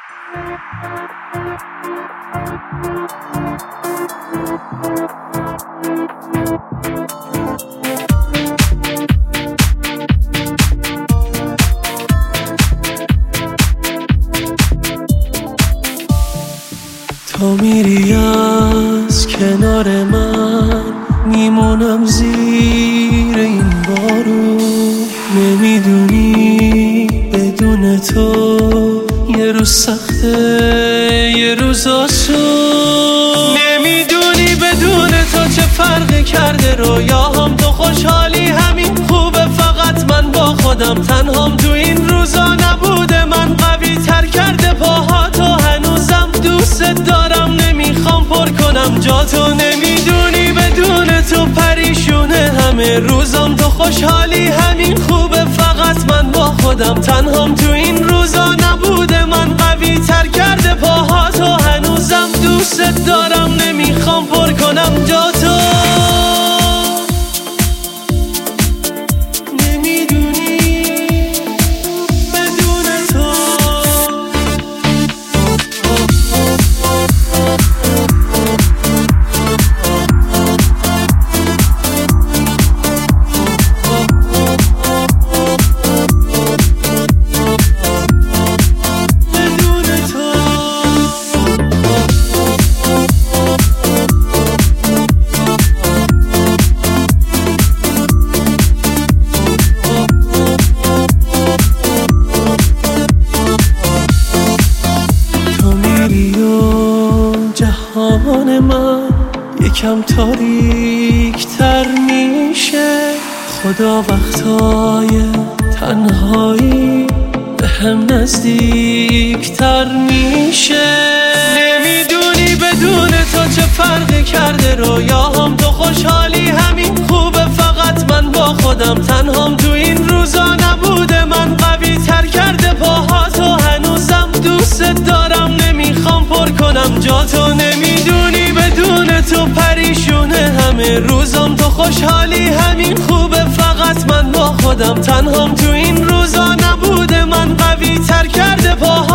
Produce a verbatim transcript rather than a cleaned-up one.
تو میری از کنار من، میمونم زیر این بارون. نمیدونی بدون تو یه روز سخته یه روز آسون. نمیدونی بدون تو چه فرقی کرده رویاهام. تو خوشحالی همین خوبه، فقط من با خودم تنهام. تو این روزا نبوده من قوی تر کرده پاها. تو هنوزم دوست دارم، نمیخوام پر کنم جا تو. نمیدونی بدون تو پریشونه همه روزام. تو خوشحالی همین خوبه، فقط من با خودم تنهام. تو این روزا نبوده من قوی تر کرده پاها. تو هنوزم دوست دارم، نمیخوام پر کنم جا تو. جهان من یکم تاریک تر میشه. خدا وقتای تنهایی به هم نزدیک تر میشه. نمیدونی بدون تو چه فرقی کرده رویاهام. تو خوشحالی همین خوبه، فقط من با خودم تنهام. تو این روزا نبوده من قوی تر کرده پاها. تو هنوزم دوست دارم، نمیخوام پر کنم جا تو. نمیدونی بدون تو پریشونه همه روزام. تو خوشحالی همین خوبه، فقط من با خودم تنهام. تو این روزا نبوده من قوی تر کرده پاها.